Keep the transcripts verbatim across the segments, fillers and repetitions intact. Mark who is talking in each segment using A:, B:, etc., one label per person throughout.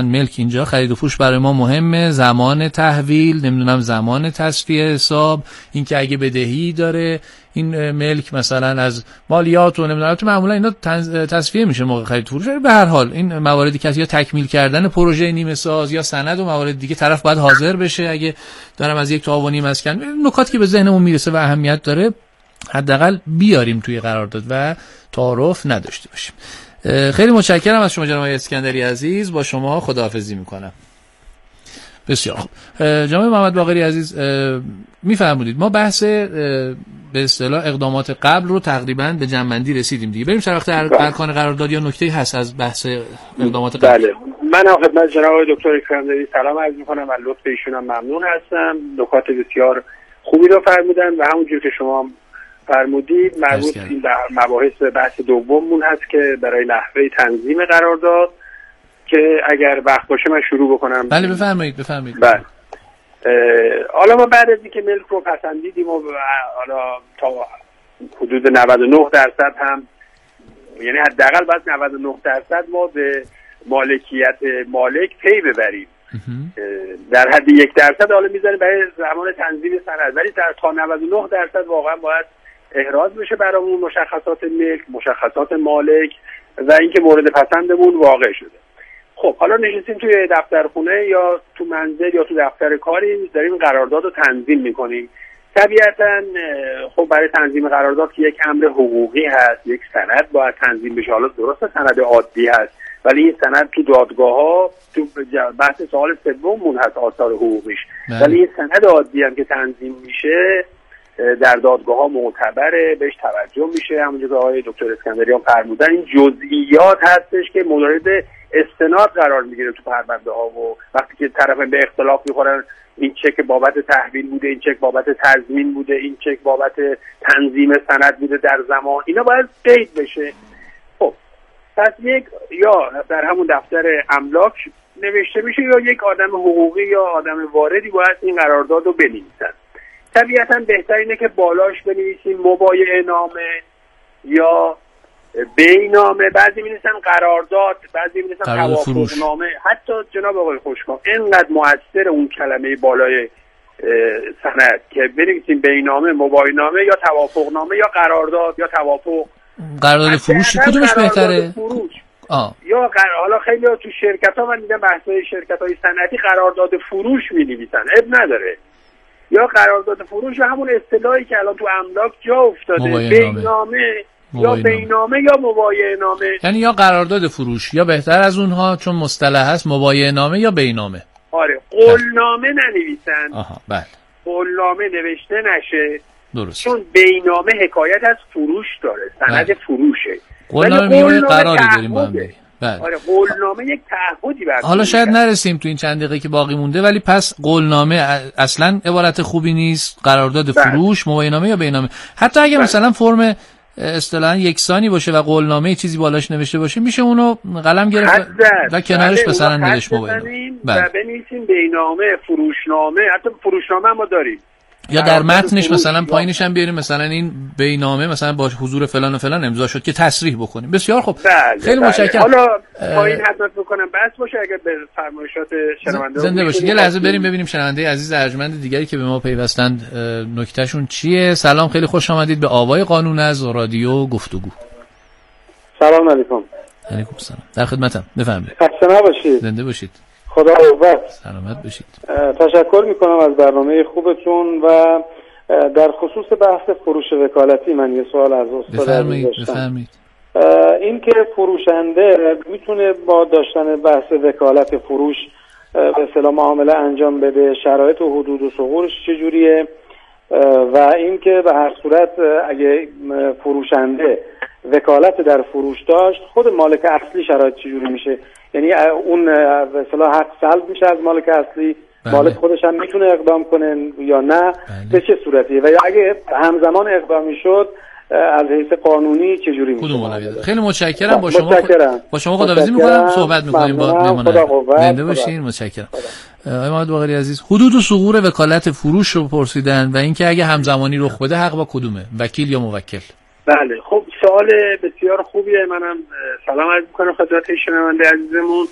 A: ملک اینجا خرید و فروش برای ما مهمه، زمان تحویل، نمیدونم زمان تصفیه حساب، اینکه اگه بدهی داره این ملک مثلا از مالیات و نمیدونم، تو معمولا اینا تصفیه میشه موقع خرید و فروش. به هر حال این مواردی که یا تکمیل کردن پروژه نیمه ساز یا سند و موارد دیگه طرف باید حاضر بشه. اگه دارم از یک تعاونی مسکن، نکاتی که به ذهنمون میرسه و اهمیت داره حداقل بیاریم توی قرارداد و تعارف نداشته باشیم. خیلی متشکرم از شما جناب آقای اسکندری عزیز، با شما خداحافظی میکنم. بسیار خوب. جناب محمد باقری عزیز میفرمودید ما بحث به اصطلاح اقدامات قبل رو تقریبا به جمع‌بندی رسیدیم دیگه، بریم سر وقت ارکان قرارداد. یا نکته‌ای هست از بحث اقدامات قبل؟
B: بله، من خدمت جناب دکتر اسکندری سلام عرض میکنم، از لطف ایشون هم ممنون هستم. نکات بسیار خوبی رو فرمودن و همونجور که شما فرمودید مربوط به مباحث بحث دوممون هست که برای نحوه تنظیم قرارداد، که اگر وقت باشه من شروع بکنم.
A: بله بفرمایید بفرمایید.
B: بله. حالا ما بعد از اینکه ملک رو پسندیدیم و حالا تا حدود نود و نه درصد هم، یعنی حداقل بعد نود و نه درصد ما به مالکیت مالک پی ببریم، در حد یک درصد حالا میذاریم برای زمان تنظیم سند، ولی در تا نود و نه درصد واقعا باید احراز بشه برامون مشخصات ملک، مشخصات مالک و اینکه مورد پسندمون واقع شده. خب حالا نشستیم توی دفتر خونه یا تو منزل یا تو دفتر کاری، داریم قرارداد رو تنظیم میکنیم. طبیعتا خب برای تنظیم قرارداد که یک امر حقوقی هست، یک سند باید تنظیم بشه. حالا درسته سند عادی هست، ولی این سند تو دادگاه ها تو بحث سوال سوممون هست آثار حقوقیش، ولی این سند عادی هم که تنظیم میشه در دادگاه ها معتبره، بهش توجه میشه. همونجور که آقای دکتر اسکندری هم فرمودن، این جزئیات هستش که مورد استناد قرار میگیره تو پرونده ها و وقتی که طرفین به اختلاف میخورن، این چک بابت تحویل بوده، این چک بابت تضمین بوده، این چک بابت تنظیم سند بوده در زمان، اینا باید قید بشه. خب پس یک یا در همون دفتر املاک نوشته میشه یا یک آدم حقوقی یا آدم واردی باید این قرارداد رو بنویسن. طبیعتا بهتر اینه که بالاش بنویسیم مبایعه نامه یا بینامه، بعضی می‌نویسن قرارداد، بعضی می‌نویسن توافق نامه. حتی جناب آقای خوشکام اینقدر مؤثر اون کلمه بالای سند که بنویسیم بینامه، مبایعه نامه یا توافق نامه یا قرارداد یا توافق.
A: قرارداد فروش کدومش بهتره؟
B: فروش. آه. یا قرار... حالا خیلی تو شرکت‌ها من دیدم بحث‌های شرکت‌های صنعتی قرارداد فروش می‌نویسن، اب نداره. یا قرارداد فروش و همون اصطلاحی که الان تو املاک جا افتاده، بینامه یا بینامه یا مبایعه نامه،
A: یعنی یا قرارداد فروش یا بهتر از اونها چون مصطلح هست مبایعه نامه یا بینامه.
B: آره، قولنامه ننویسن.
A: آها بله.
B: قولنامه نوشته نشه.
A: درست.
B: چون بینامه حکایت از فروش داره، سند بله. فروشه.
A: قولنامه میونه قراری داریم با هم دیگه. بله.
B: آره، قولنامه یک تعهدی برای
A: حالا شاید نرسیم تو این چند دقیقه که باقی مونده، ولی پس قولنامه اصلا عبارت خوبی نیست، قرارداد فروش، مبایعه نامه یا بینامه. حتی اگه بله. مثلا فرم اصطلاحاً یکسانی باشه و قولنامه چیزی بالاش نوشته باشه، میشه اونو قلم گرفت و کنارش مثلا نوشت مبایعه
B: و بنویسیم بینامه، فروشنامه. حتی فروشنامه ما داریم
A: یا در متنش مثلا پایینش هم بیاریم مثلا این بینامه مثلا با حضور فلان و فلان امضا شد که تصریح بکنیم. بسیار خوب.
B: بله
A: خیلی
B: بله.
A: متشکرم.
B: حالا پایین حضرت بکنم بس باشه اگر به فرمایشات شنونده
A: زنده باشید. یه لحظه بریم ببینیم شنونده عزیز ارجمند دیگری که به ما پیوستند نکتهشون چیه. سلام، خیلی خوش آمدید به آوای قانون از رادیو گفتگو.
C: سلام علیکم.
A: علیکم سلام. در خدمتم. بفرمایید.
C: خسته نباشید.
A: زنده باشید.
C: خدا قوت.
A: سلامت باشید.
C: تشکر میکنم از برنامه خوبتون و در خصوص بحث فروش وکالتی من یه سوال از استاد
A: بفرمایید. بفرمایید.
C: این که فروشنده میتونه با داشتن بحث وکالت فروش به اصطلاح معامله انجام بده، شرایط و حدود و ثغورش چجوریه و اینکه به هر صورت اگه فروشنده وکالت در فروش داشت خود مالک اصلی شرایط چجوری میشه؟ یعنی اون به اصطلاح حق سلب میشه از مالک اصلی، بله. مالک خودش هم میتونه اقدام کنه یا نه؟ بله. به چه صورتیه؟ و یا اگه همزمان اقدامی شد از حیث قانونی چجوری میشه؟
A: کدوم اولویت؟ خیلی متشکرم. با شما متشکرم. با شما خداحافظی میکنم، صحبت میکنیم با مهمانان. زنده باشین. متشکرم. آقای محمد باقری عزیز، حدود و ثغور وکالت فروش رو پرسیدن و اینکه اگه همزمانی رخ بده حق با کدومه، وکیل یا موکل؟
B: بله، خب سوال بسیار خوبیه. منم سلام عرض میکنم خدمت شنونده عزیزمون.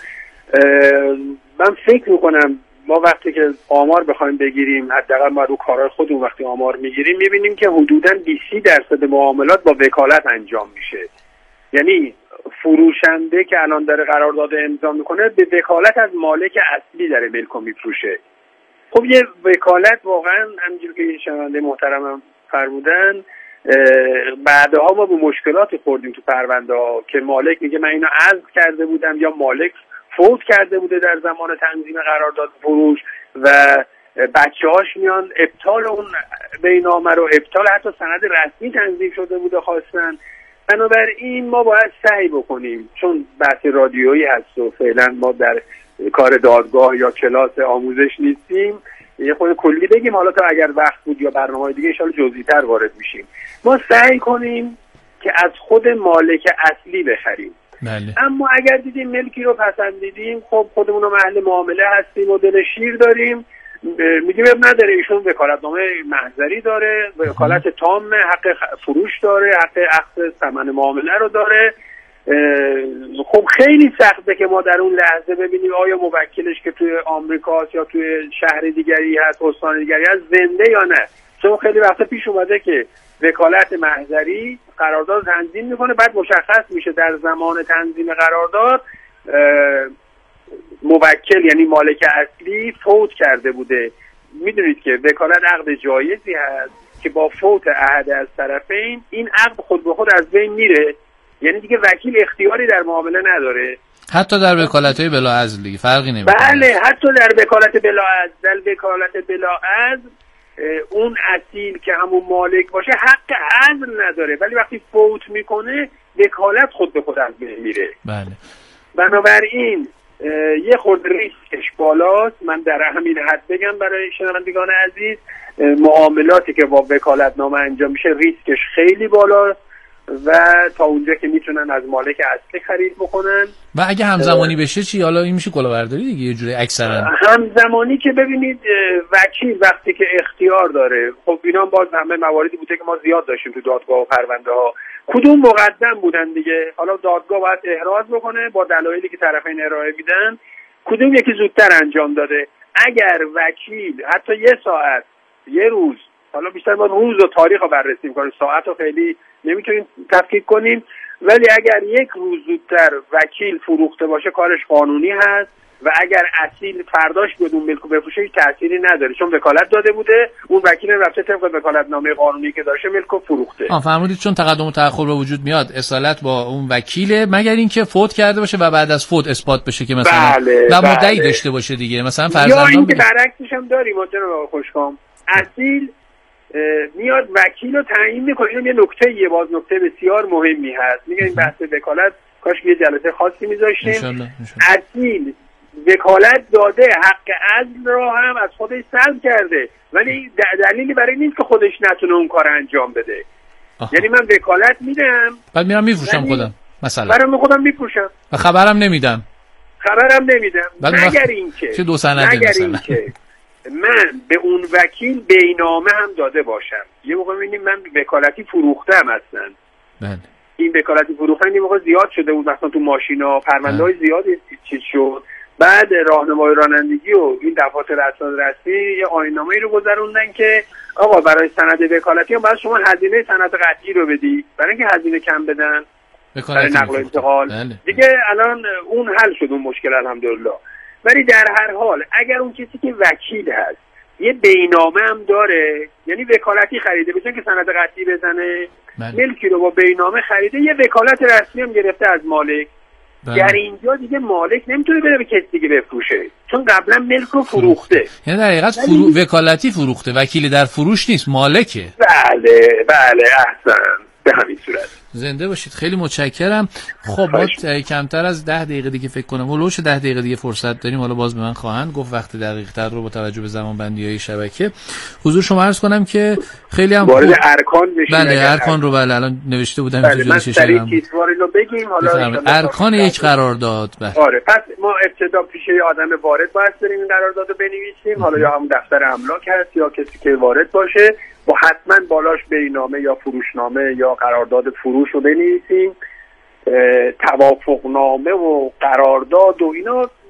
B: من فکر میکنم ما وقتی که آمار بخوایم بگیریم، حداقل ما رو کارهای خودمون وقتی آمار میگیریم میبینیم که حدوداً بیست درصد معاملات با وکالت انجام میشه. یعنی فروشنده که الان داره قرارداد امضا میکنه به وکالت از مالک اصلی داره ملکو میفروشه. خب یه وکالت واقعا همینجور که شنونده محترمم فرمودن، بعدها ما به مشکلات خوردیم تو پرونده ها که مالک میگه من اینو عزل کرده بودم یا مالک فوت کرده بوده در زمان تنظیم قرارداد فروش و بچه‌هاش میان ابطال اون بینامه رو، ابطال حتی سند رسمی تنظیم شده بوده خواستن. بنابراین ما باید سعی بکنیم، چون بحث رادیویی هست و فعلا ما در کار دادگاه یا کلاس آموزش نیستیم، یه خود کلی بگیم، حالا تا اگر وقت بود یا برنامه‌های دیگه ان شاءالله جزئی‌تر وارد میشیم. ما سعی کنیم که از خود مالک اصلی بخریم.
A: بله.
B: اما اگر دیدیم ملکی رو پسندیدیم، خب خودمون رو محل معامله هستیم و دل شیر داریم، میگیم اب نداره، ایشون وکالتنامه محضری داره، وکالت تام، حق فروش داره، حق اخذ ثمن معامله رو داره. خب خیلی سخته که ما در اون لحظه ببینیم آیا موکلش که توی آمریکاست یا توی شهر دیگری هست، استان دیگری هست، زنده یا نه. چون خیلی وقتا پیش اومده که وکالت محضری قرارداد تنظیم میکنه، بعد مشخص میشه در زمان تنظیم قرارداد موکل یعنی مالک اصلی فوت کرده بوده. میدونید که وکالت عقد جایزی هست که با فوت احد از طرفین این عقد خود به خود از بین میره، یعنی دیگه وکیل اختیاری در معامله نداره.
A: حتی در وکالت‌های بلاعزلی فرقی نمیکنه.
B: بله، حتی در وکالت بلاعزل، در وکالت بلاعزل اون اصیل که همون مالک باشه حق عزل نداره، ولی وقتی فوت میکنه وکالت خود به خود از بین میره.
A: بله.
B: بنابراین یه خورده ریسکش بالاست. من در همین حد بگم برای شنوندگان عزیز، معاملاتی که با وکالتنامه انجام میشه ریسکش خیلی بالاست و تا اونجا که میتونن از مالک اصلی خرید بکنن.
A: و اگه همزمانی بشه چی؟ حالا این میشه کلاهبرداری دیگه یه جوری اکثرا.
B: همزمانی که ببینید وکیل وقتی که اختیار داره، خب اینا باز همه مواردی بوده که ما زیاد داشتیم تو دادگاه و پرونده ها، کدوم مقدم بودن دیگه. حالا دادگاه باید احراز بکنه با دلایلی که طرفین ارائه میدن، کدوم یکی زودتر انجام داده. اگر وکیل حتی یه ساعت، یه روز، حالا بیشتر ما روز و تاریخ رو بررسی می‌کنیم، ساعت رو خیلی نمیتونیم تفکیک کنیم، ولی اگر یک روز زودتر وکیل فروخته باشه کارش قانونی هست و اگر اصیل فرداش بیاد اون ملک رو بفروشه هیچ تأثیری نداره، چون وکالت داده بوده، اون وکیل رفته طبق وکالتنامه قانونی که داشته ملک رو فروخته.
A: آ فرمودید چون تقدم و تأخر به وجود میاد اصالت با اون وکیله، مگر اینکه فوت کرده باشه و بعد از فوت اثبات بشه که مثلا
B: بله،
A: و
B: بله.
A: مدعی داشته باشه دیگه، مثلا
B: یا
A: فرزندان
B: اینکه برعکسش هم داریم جناب خوشکام، اصیل میاد وکیل رو تعیین میکنه. این یه نکته یه باز نکته بسیار مهمی هست. میگه این بحث وکالت کاش یه جلسه خاصی میذاشتیم. اصیل وکالت داده، حق عزل رو هم از خودش سلب کرده، ولی دلیلی برای نیست که خودش نتونه اون کار انجام بده. آه. یعنی من وکالت میدم
A: بعد میرم میفروشم خودم، مثلا
B: برام خودم میفروشم
A: و خبرم نمیدم
B: خبرم نمیدم مگر اینکه
A: چه دو سنده
B: مگر اینکه من به اون وکیل بینامه هم داده باشم. یه موقع می‌بینیم من وکالتی فروختم اصلا.
A: بله.
B: این وکالتی فروختن یه موقع زیاد شده بود، مثلا تو ماشینا پرونده‌های زیادی چیز شد. بعد راهنمای رانندگی و این دفاتر اسناد رسمی یه آیین‌نامه‌ای رو گذروندن که آقا برای سند وکالتی هم باید شما هزینه سند قطعی رو بدی، برای اینکه هزینه کم بدن برای نقل و انتقال.
A: بله.
B: دیگه الان اون حل شد اون مشکل الحمدلله. ولی در هر حال اگر اون کسی که وکیل هست یه بینامه هم داره، یعنی وکالتی خریده بچن که سند قطعی بزنه، بله. ملکی رو با بینامه خریده، یه وکالت رسمی هم گرفته از مالک، بله. در اینجا دیگه مالک نمیتونه بره به کسی دیگه بفروشه، چون قبلا ملک رو فروخته.
A: یعنی در حقیقت فرو... وکالتی فروخته، وکیل در فروش نیست، مالکه.
B: بله بله احسن، به همین صورت.
A: زنده باشید، خیلی متشکرم. خب ما کمتر از ده دقیقه دیگه فکر کنم ولوش ده دقیقه دیگه فرصت داریم، حالا باز به من خواهند گفت وقت دقیق تر رو با توجه به زمان بندی های شبکه. حضور شما عرض کنم که خیلی هم
B: وارد ارکان بشیم.
A: بله ارکان رو بله الان نوشته بودم
B: بله من سریع کیسواری رو بگیم. حالا
A: ارکان یک قرارداد. بله
B: آره پس ما ابتدا پیش یه آدم وارد باید بریم این قرارداد رو بنویسیم، حالا یا هم دفتر املاک هست یا کسی که وارد باشه، با حتما بالاش بینامه یا فروشنامه یا قرارداد فروش رو بنویسیم. توافقنامه و قرارداد و اینا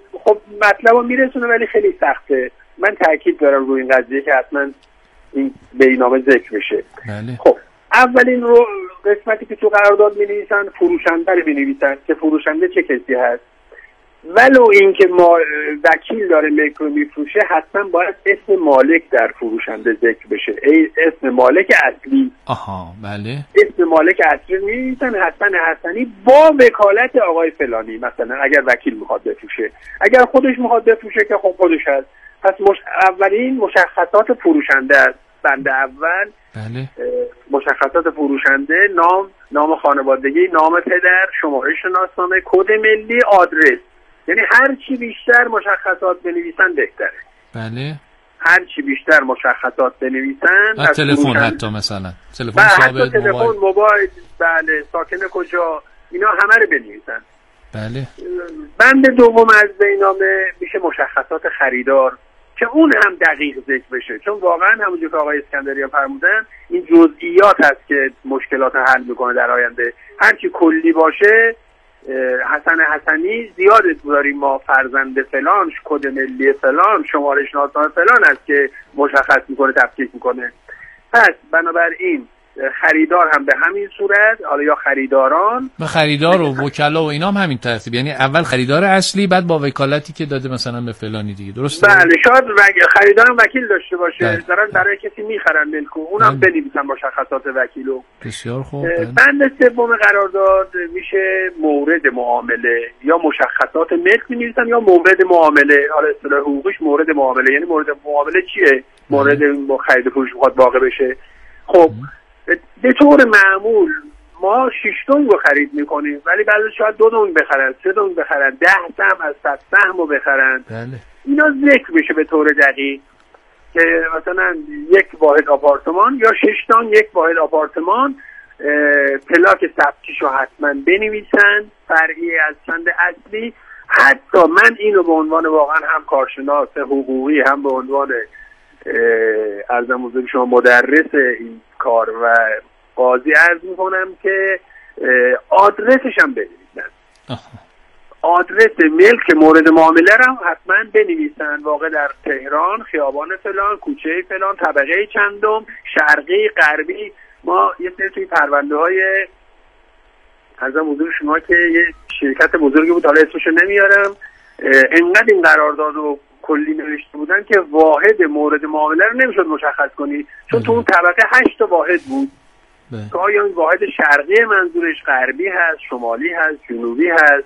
B: خب مطلب رو میرسونه ولی خیلی سخته. من تاکید دارم روی این قضیه که حتما این بی‌نامه ذکر بشه.
A: بله.
B: خب اولین رو قسمتی که تو قرارداد می‌نویسن فروشنده رو می‌نویسن که فروشنده چه کسی هست، ولو اینکه ما وکیل داره ملک رو میفروشه حتما باید اسم مالک در فروشنده ذکر بشه، ای اسم مالک اصلی.
A: آها بله.
B: اسم مالک اصلی می‌نویسن حسن حسنی با وکالت آقای فلانی، مثلا اگر وکیل میخواد بفروشه. اگر خودش میخواد بفروشه که خب خودش هست. پس مش... اولین مشخصات فروشنده است. بند اول
A: بله.
B: مشخصات فروشنده: نام، نام خانوادگی، نام پدر، شماره شناسنامه، کد ملی، آدرس. یعنی هر چی بیشتر مشخصات بنویسن بهتره.
A: بله.
B: هر چی بیشتر مشخصات بنویسن،
A: از تلفن حتی مثلا
B: تلفن ثابت، تلفن، موبایل، بله، ساکن کجا، اینا همه رو بنویسن.
A: بله.
B: بند دوم از بینامه میشه مشخصات خریدار که اون هم دقیق ذکر بشه، چون واقعا همونجور که آقای اسکندریان فرمودن این جزئیات هست که مشکلات حل میکنه در آینده. هر کی کلی باشه، حسن حسنی زیاد داریم ما، فرزند فلان، کد ملی فلان، شماره شناسنامه فلان است که مشخص میکنه، تفکیک میکنه. پس بنابراین خریدار هم به همین صورت، حالا یا خریداران
A: و خریدار و وکلا و اینا هم همین ترتیب، یعنی اول خریدار اصلی بعد با وکالتی که داده مثلا به فلانی دیگه، درسته؟
B: بله. شاید خریدارم وکیل داشته باشه، دارن برای کسی میخرن ملکو، اونم بنویسن مشخصات وکیلو.
A: بسیار خوب.
B: بند سوم قرارداد میشه مورد معامله، یا مشخصات ملک می‌نویسن یا مورد معامله. حالا اصطلاح حقوقیش مورد معامله، یعنی مورد معامله چیه؟ مورد خرید و فروش میخواد واقع بشه. خب به طور معمول ما شش دنگ رو خرید میکنیم، ولی بعضی شاید دو دنگ بخرن، سه دنگ بخرن، ده سهم از صد سهم رو بخرن.
A: بله.
B: اینا ذکر بشه به طور دقیق که مثلا یک واحد آپارتمان یا شش دنگ یک واحد آپارتمان، پلاک ثبتیشو حتما بنویسن فرعی از چند اصلی. حتی من اینو به عنوان واقعا هم کارشناس حقوقی هم به عنوان عرضم حضور شما مدرس این کار و قاضی عرض میکنم که آدرسش هم بنویسن. آدرس ملک مورد معامله رو حتما بنویسن، واقع در تهران، خیابان فلان، کوچه فلان، طبقه چندم، شرقی، غربی. ما یه سری توی پرونده های عرضم حضور شما که یه شرکت بزرگی بود، حالا اسمشو نمیارم، انقدر این قرارداد رو کلی نوشته بودن که واحد مورد معامله رو نمیشد مشخص کنی، چون تو اون طبقه هشت تا واحد بود که آیا این واحد شرقی منظورش غربی هست، شمالی هست، جنوبی هست،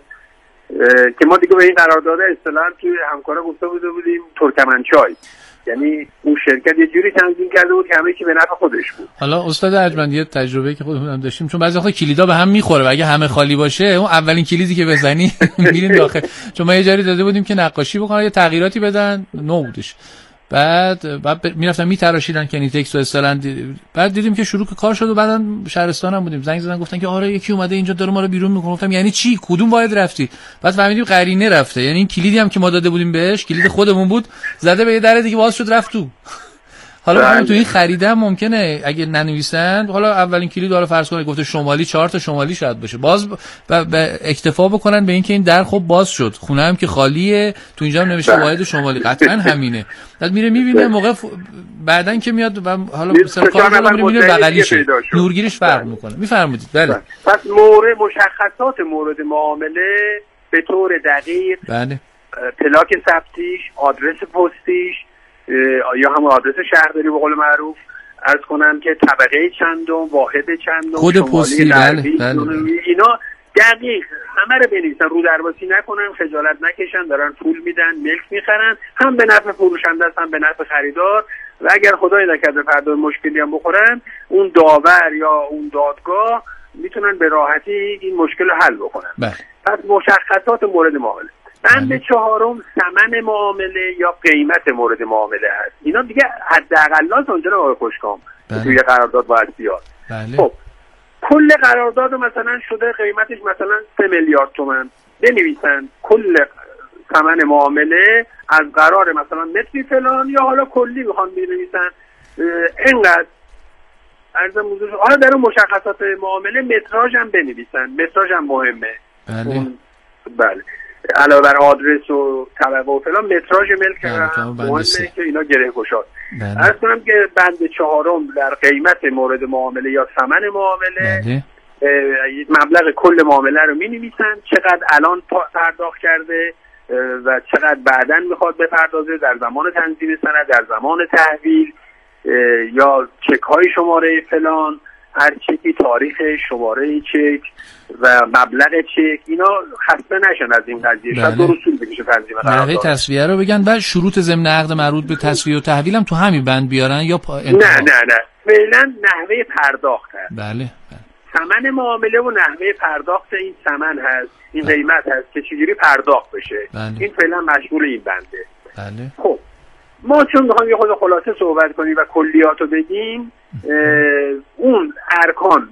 B: که ما دیگه به این قرارداد اصطلاحاً توی همکارا گفته بوده بودیم ترکمنچای، یعنی اون شرکت یه جوری تنظیم کرده بود که همه چی به نفع خودش بود.
A: حالا استاد ارجمند یه تجربه که خودمون هم داشتیم، چون بعضی وقتا کلیدا به هم میخوره و اگه همه خالی باشه اون اولین کلیدی که بزنی میرین داخل. چون ما یه جاری داده بودیم که نقاشی بکنن یه تغییراتی بدن، نو بودش، بعد بعد میرفتن میتراشیدن کنیتکس و اصطلاحاً، بعد دیدیم که شروع کار شد و بعدن شهرستان هم بودیم، زنگ زدن گفتن که آره یکی اومده اینجا داره ما رو بیرون میکنه. گفتم یعنی چی؟ کدوم واحد رفتی؟ بعد فهمیدیم قرینه رفته، یعنی این کلیدی هم که ما داده بودیم بهش، کلید خودمون بود، زده به یه در دیگه باز شد رفت تو. حالا همین تو این خریدم ممکنه اگه ننویسن، حالا اولین کلید حالا فرض کنید گفته شمالی، چهار تا شمالی شاید باشه، باز به اکتفا بکنن به این که این در خب باز شد، خونه هم که خالیه، تو اینجا هم نوشته واحد شمالی، قطعا همینه. بعد میره میبینه موقع ف... بعدن که میاد و حالا مثلا کار میره میبینه بغلیشه، نورگیریش فرق میکنه. میفرمایید. بله.
B: پس مورد مشخصات مورد معامله به طور دقیق،
A: بله،
B: پلاک ثبتیش، آدرس پستیش یا هم آدرس شهرداری به قول معروف، عرض کنم که طبقه چندم، واحد چندم،
A: کد پستی، بله بله،
B: اینا دقیق همه رو بنویسن، رو درواسی نکنن، خجالت نکشن، دارن پول میدن، ملک میخرن، هم به نفع فروشنده است هم به نفع خریدار. و اگر خدای نکرده فردا مشکلی هم بخورن، اون داور یا اون دادگاه میتونن به راحتی این مشکل رو حل بکنن.
A: بله.
B: پس مشخصات مورد معامله. بند چهارم ثمن معامله یا قیمت مورد معامله هست. اینا دیگه حداقلات اونجا آقای خوشکام توی قرارداد باید بیاد.
A: بله.
B: خب کل قرارداد مثلا شده قیمتش مثلا سه میلیارد تومان، بنویسن کل ثمن معامله از قرار مثلا متری فلان، یا حالا کلی میخوان بنویسن اینقدر عرضم حضور. حالا در اون مشخصات معامله متراژ هم بنویسن، متراژ هم مهمه.
A: بله.
B: بله. علاوه بر آدرس و طبقه و فلان متراژ ملک هم مهمه که اینا گره گشاد. عرض کنم که بند چهارم در قیمت مورد معامله یا ثمن معامله مبلغ کل معامله رو می‌نویسن، چقدر الان پرداخت کرده و چقدر بعداً میخواد بپردازه در زمان تنظیم سند، در زمان تحویل یا چک های شماره فلان، هر چکی تاریخ شماره چک و مبلغ چک، اینا خسته نشن از این قضیه. شاید دو رسول بکشه تنظیم قرارداد.
A: نحوه تسویه رو بگن و شروط ضمن عقد مربوط به تسویه و تحویل هم تو همین بند بیارن یا پا...
B: نه نه نه فعلا نحوه پرداخت هست.
A: بله بله.
B: ثمن معامله و نحوه پرداخت این ثمن هست، این بله. قیمت هست که چجوری پرداخت بشه. بله. این فعلا مشغول این بنده.
A: بله.
B: خب ما چون میخوایم یه خود خلاصه صحبت کنیم و کلیات رو بگیم، اون ارکان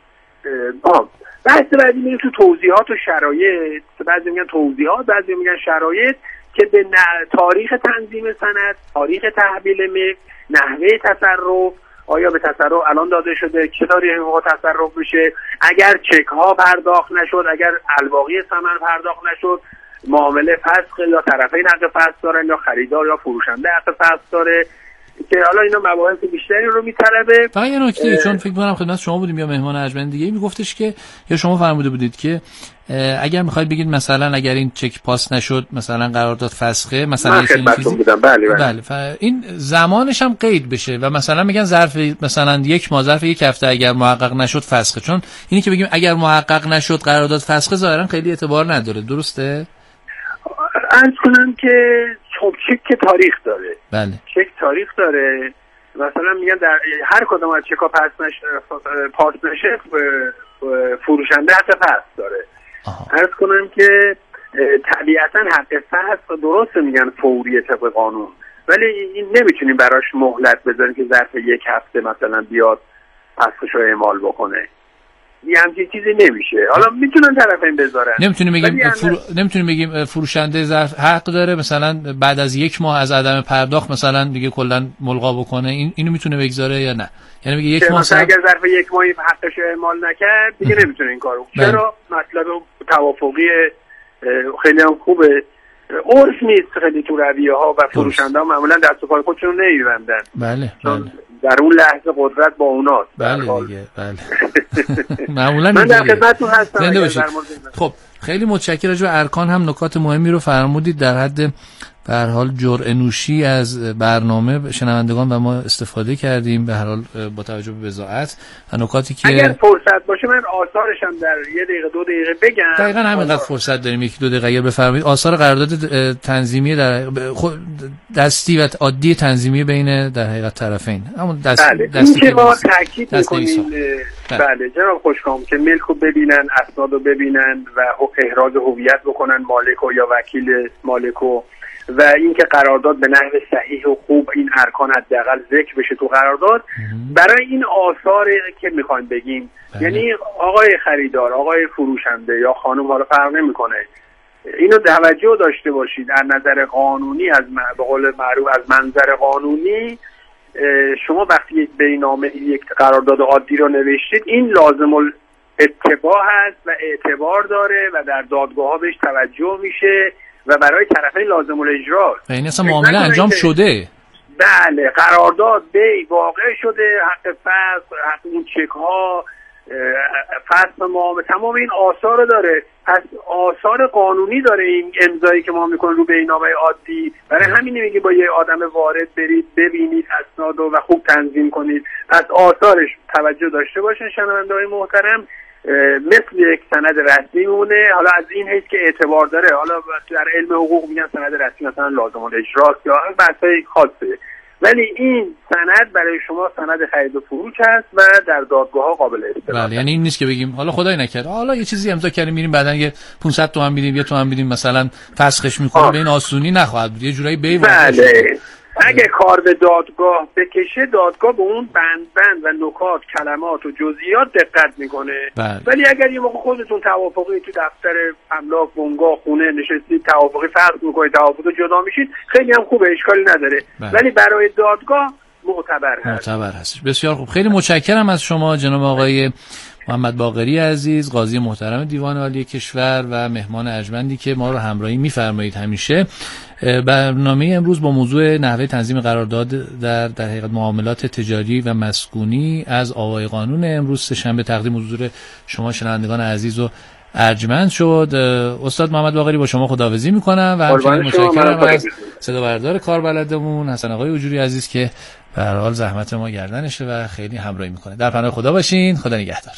B: آه بحث بعدی میره تو توضیحات و شرایط، بعضی میگن توضیحات، بعضی میگن شرایط که به تاریخ تنظیم سند، تاریخ تحویل ملک، نحوه تصرف، آیا به تصرف الان داده شده، چه تاریخی موقع تصرف بشه، اگر چک ها پرداخت نشد، اگر الباقی ثمن پرداخت نشد، معامله فسخ یا طرفین حق فسخ دارن یا خریدار یا فروشنده حق فسخ داره که حالا اینا مباحث بیشتری رو میطلبه.
A: فقط یه نکته چون فکر کنم خدمت شما بودیم یا مهمان ارجمند دیگه میگفتش که یا شما فرموده بودید که اگر میخواید بگید مثلا اگر این چک پاس نشد مثلا قرارداد فسخه مثلا
B: خدمتتون بودم. بله بله,
A: بله. این زمانش هم قید بشه و مثلا میگن ظرف مثلا یک ماه، ظرف یک هفته اگر محقق نشد فسخه، چون اینی که بگیم اگر محقق نشد قرارداد فسخه ظاهرا خیلی اعتبار نداره. درسته؟
B: عرض کنم که خب چک که تاریخ داره.
A: بله.
B: چک تاریخ داره. مثلا میگن در هر کدوم از چک‌ها پاس نشه پاس نشه فروشنده حق فسخ داره. عرض کنم که طبیعتا حق فسخ درسته میگن فوری طبق قانون، ولی این نمیتونیم براش مهلت بذاریم که ظرف یک هفته مثلا بیاد فسخش رو اعمال بکنه. یه همچین چیزی نمیشه. حالا میتونن طرفین بذارن.
A: نمیتونیم بگیم فرو... نمیتونیم بگیم فروشنده ظرف حق داره مثلا بعد از یک ماه از عدم پرداخت مثلا دیگه کلا ملغا بکنه. این اینو میتونه بگذاره یا نه؟ یعنی میگه یک ماه
B: مثلا اگر ظرف یک ماهی حقش رو اعمال نکرد دیگه نمیتونه این کارو. چرا؟ مطلب توافقی خیلی هم خوبه. عرف نیست خیلی تو رویه ها و فروشنده ها معمولا دست و پای خودشون رو نمیبندن.
A: بله بله.
B: در اون لحظه قدرت با اوناست.
A: بله دیگه بله. معمولا
B: من در خدمتتون هستم.
A: خب خیلی متشکرم. راجع به ارکان هم نکات مهمی رو فرمودید. در حد به هر حال جرعه نوشی از برنامه شنوندگان و ما استفاده کردیم به هر حال با توجه به بضاعت و نکاتی که
B: اگر فرصت باشه من آثارش هم در یه دقیقه دو دقیقه بگم.
A: دقیقاً همینقدر فرصت داریم، یک دو دقیقه اگر بفرمایید. آثار قرارداد تنظیمی در دستی و عادی تنظیمی بین در حقیقت طرفین، همون دست
B: بله.
A: دستی
B: که ما تاکید می‌کنیم بله جناب خوشکام که ملک رو ببینن، اسناد رو ببینن و احراز هویت بکنن مالک یا وکیل مالک، و اینکه قرارداد به نحو صحیح و خوب این ارکان حداقل ذکر بشه تو قرارداد. برای این آثار که میخوایم بگیم بله. یعنی آقای خریدار، آقای فروشنده یا خانم، حالا فرق نمیکنه، اینو توجه داشته باشید از نظر قانونی، از به قول معروف از منظر قانونی شما وقتی یک بینامه یک قرارداد عادی رو نوشتید این لازم الاتباع هست و اعتبار داره و در دادگاه ها بهش توجه میشه و برای طرفین لازم الاجرا.
A: یعنی اصلا معامله انجام شده.
B: بله قرارداد بی واقع شده، حق فسخ، حق اون چک ها، فسخ معامله، تمام این آثار رو داره. پس آثار قانونی داره این امضایی که ما میکنیم رو بینامه عادی. برای همین میگه با یه آدم وارد برید ببینید اسناد و خوب تنظیم کنید. پس آثارش توجه داشته باشن شنونده‌های محترم، مثل یک سند رسمی مونه. حالا از این حیث که اعتبار داره، حالا در علم حقوق میگن سند رسمی مثلا لازم الاجراست یا بحثای خاصه، ولی این سند برای شما سند خرید و فروش هست و در دادگاه ها قابل استفاده.
A: بله یعنی این نیست که بگیم حالا خدای نکرده حالا یه چیزی امضا کردیم میریم بعدن یه پانصد تومن میدیم یه تومن میدیم مثلا فسخش میکنه، به این آسونی نخواهد بود. یه جورایی بی
B: بله. اگه کار به دادگاه بکشه، دادگاه به اون بند بند و نکات، کلمات و جزئیات دقت میکنه.
A: بله.
B: ولی اگر یه موقع خودتون توافقی تو دفتر املاک بنگاه خونه نشستید توافقی فرض میکنید، توافق جدا میشید، خیلی هم خوبه، اشکالی نداره. بله. ولی برای دادگاه معتبر هست.
A: معتبر هست. بسیار خوب. خیلی متشکرم از شما جناب آقای محمد باقری عزیز، قاضی محترم دیوان عالی کشور و مهمان ارجمندی که ما رو همراهی می‌فرمایید همیشه. برنامه امروز با موضوع نحوه تنظیم قرارداد در در حقیقت معاملات تجاری و مسکونی از آوای قانون امروز سه‌شنبه تقدیم حضور شما شنوندگان عزیز و ارجمند شد. استاد محمد باقری با شما خداحافظی میکنم و همچنین متشکرم از صدا بردار کاربلدمون حسن آقای اجوری عزیز که به هر حال زحمت ما گردنشه و خیلی همراهی میکنه. در پناه خدا باشین. خدا نگهدار.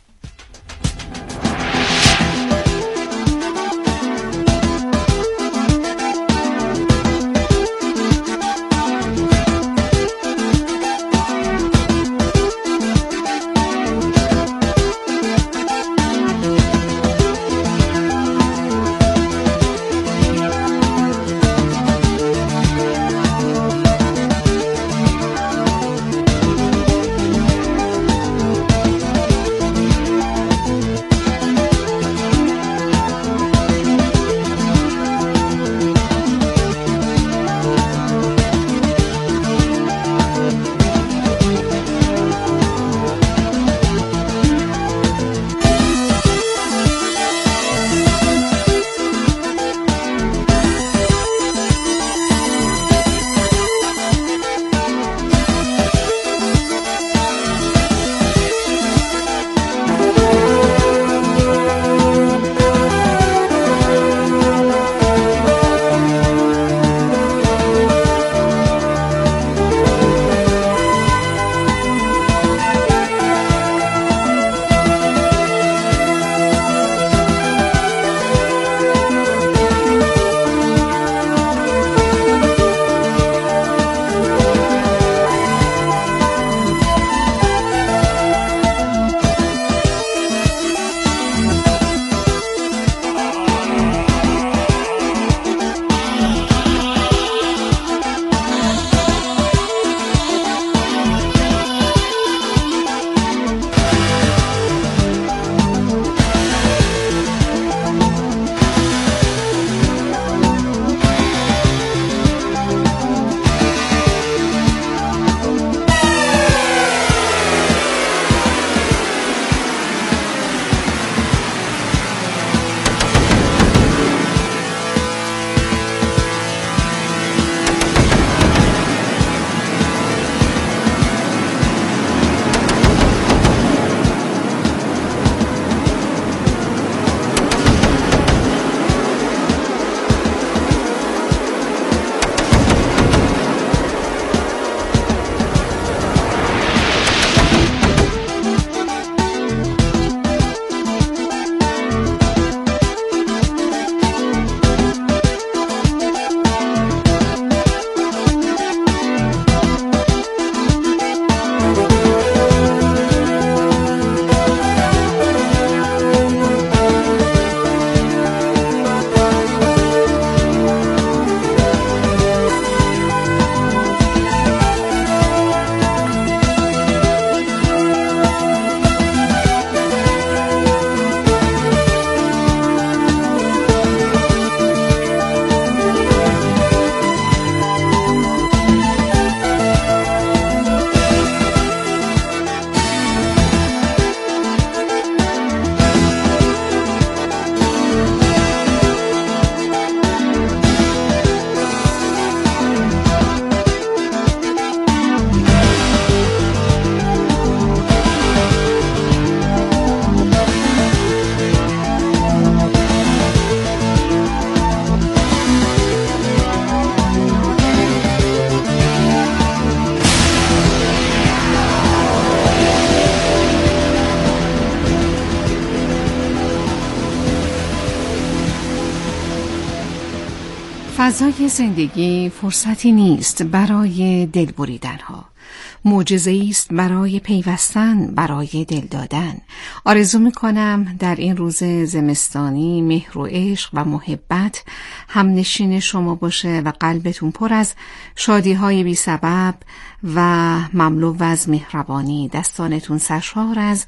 D: فضای زندگی فرصتی نیست برای دل بریدن‌ها. معجزه‌ای است برای پیوستن، برای دل دادن. آرزو می‌کنم در این روز زمستانی مهر و عشق و محبت همنشین شما باشه و قلبتون پر از شادی‌های بی سبب و مملو از مهربانی، دستانتون سرشار از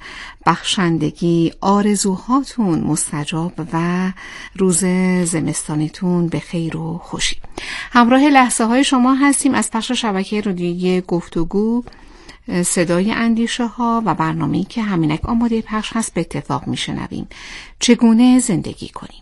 D: بخشندگی، آرزوهاتون مستجاب و روز زمستانتون به خیر و خوشی. همراه لحظه های شما هستیم از پخش شبکه رادیویی گفتگو صدای اندیشه ها و برنامه‌ای که همینک آماده پخش هست به اتفاق میشنویم. چگونه زندگی کنیم.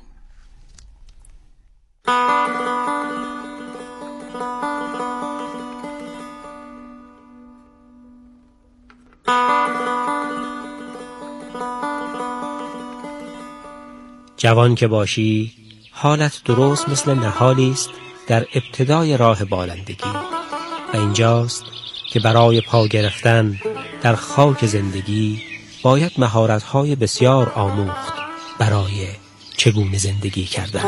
E: جوان که باشی حالت درست مثل نهالی است در ابتدای راه بالندگی و اینجاست که برای پا گرفتن در خاک زندگی باید مهارت‌های بسیار آموخت برای چگونه زندگی کردن.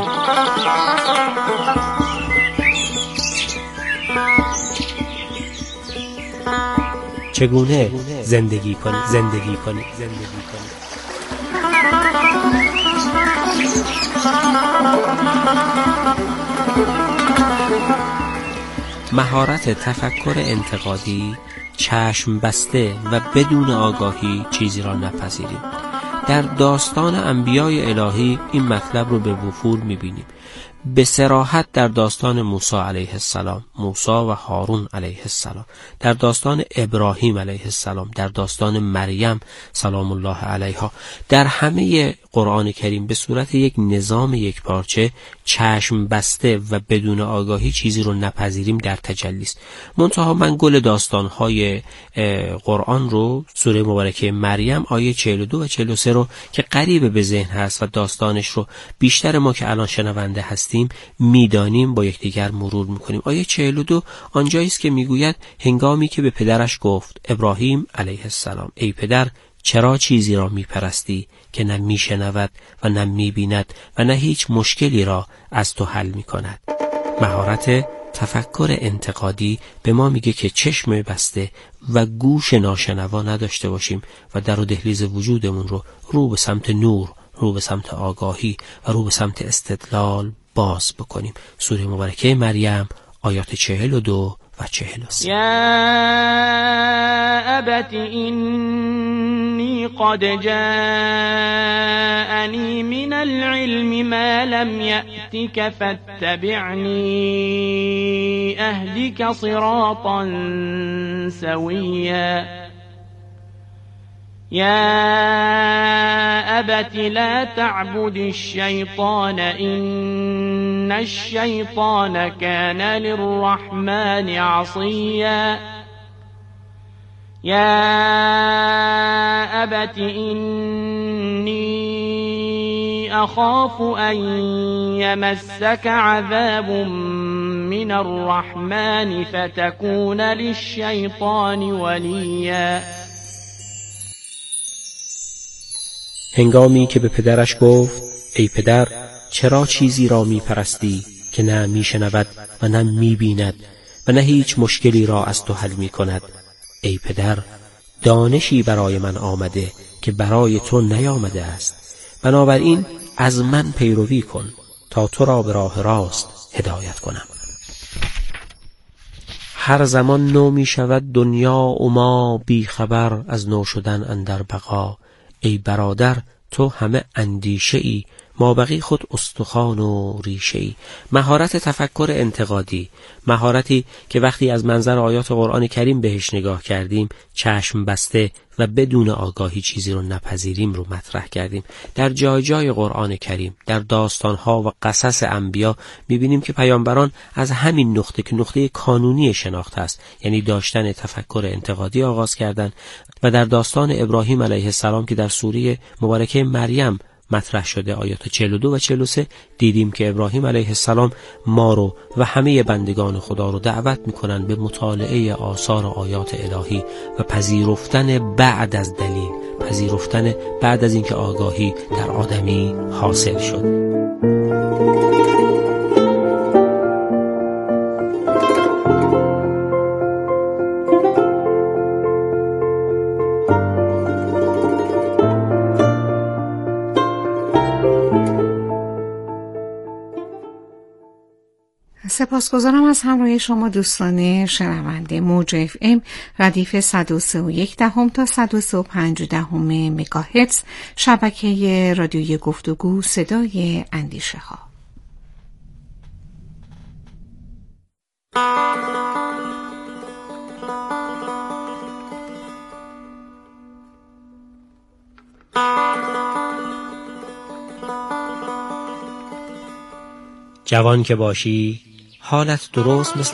E: چگونه زندگی کنی زندگی کنی زندگی کنی مهارت تفکر انتقادی، چشم بسته و بدون آگاهی چیزی را نپذیریم. در داستان انبیای الهی این مطلب رو به وفور می‌بینیم. به صراحت در داستان موسی علیه السلام، موسی و هارون علیه السلام، در داستان ابراهیم علیه السلام، در داستان مریم سلام الله علیها، در همه قرآن کریم به صورت یک نظام یک پارچه چشم بسته و بدون آگاهی چیزی رو نپذیریم در تجلی است. منتها من گل داستان‌های قرآن رو سوره مبارکه مریم آیه چهل و دو و چهل و سه رو که قریب به ذهن هست و داستانش رو بیشتر ما که الان شنونده هستیم میدانیم با یکدیگر مرور میکنیم. آیه چهل و دو آنجایی است که میگوید هنگامی که به پدرش گفت ابراهیم علیه السلام ای پدر چرا چیزی را میپرستی که نه میشنود و نه میبیند و نه هیچ مشکلی را از تو حل میکند. مهارت تفکر انتقادی به ما میگه که چشم بسته و گوش ناشنوا نداشته باشیم و در و دهلیز وجودمون رو رو به سمت نور، رو به سمت آگاهی و رو به سمت استدلال باز بکنیم. سوره مبارکه مریم آیات چهل و دو و چهل و سه.
F: یا ابت اینی قد جاءنی من العلم ما لم یأتک فاتبعنی اهدک صراطا سویا. یا ابت لا تعبد الشیطان ان الشیطان کان للرحمن عصیا. یا ابت اینی اخاف ان یمسک عذاب من الرحمن فتکون للشیطان ولیا.
E: هنگامی که به پدرش گفت ای پدر چرا چیزی را می پرستی که نه می شنود و نه می بیند و نه هیچ مشکلی را از تو حل می کند. ای پدر دانشی برای من آمده که برای تو نیامده است، بنابراین از من پیروی کن تا تو را به راه راست هدایت کنم. هر زمان نو می شود دنیا و ما بی خبر از نو شدن اندر بقا. ای برادر تو همه اندیشه ای، ما بقی خود استخوان و ریشه ای. مهارت تفکر انتقادی، مهارتی که وقتی از منظر آیات قرآن کریم بهش نگاه کردیم چشم بسته و بدون آگاهی چیزی رو نپذیریم رو مطرح کردیم. در جای جای قرآن کریم، در داستانها و قصص انبیا میبینیم که پیامبران از همین نقطه که نقطه کانونی شناخت است، یعنی داشتن تفکر انتقادی آغاز کردند. و در داستان ابراهیم علیه السلام که در سوره مبارکه مریم مطرح شده آیات چهل و دو و چهل و سه دیدیم که ابراهیم علیه السلام ما رو و همه بندگان خدا رو دعوت میکنن به مطالعه آثار و آیات الهی و پذیرفتن بعد از دلیل، پذیرفتن بعد از اینکه آگاهی در آدمی حاصل شد.
D: سپاسگزارم از همراهی شما دوستان شنونده. موج اف ام ردیف صد و سه و یک دهم تا صد و سه و پنج دهم مگاهرتز، شبکه رادیوی گفتگو صدای اندیشه ها.
E: جوان که باشی حالت درست مثل